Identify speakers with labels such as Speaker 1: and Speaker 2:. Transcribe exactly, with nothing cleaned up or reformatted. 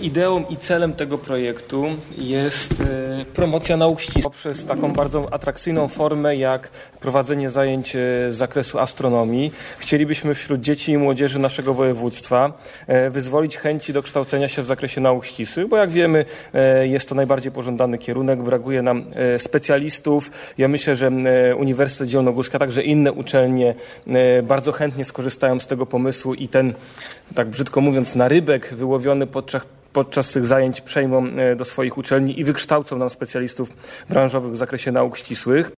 Speaker 1: Ideą i celem tego projektu jest e, promocja nauk ścisłych poprzez taką bardzo atrakcyjną formę jak prowadzenie zajęć z zakresu astronomii. Chcielibyśmy wśród dzieci i młodzieży naszego województwa e, wyzwolić chęci do kształcenia się w zakresie nauk ścisłych, bo jak wiemy e, jest to najbardziej pożądany kierunek, brakuje nam e, specjalistów. Ja myślę, że e, Uniwersytet Zielonogórski, a także inne uczelnie e, bardzo chętnie skorzystają z tego pomysłu i ten, tak brzydko mówiąc, narybek wyłowiony podczas podczas tych zajęć przejmą do swoich uczelni i wykształcą nam specjalistów branżowych w zakresie nauk ścisłych.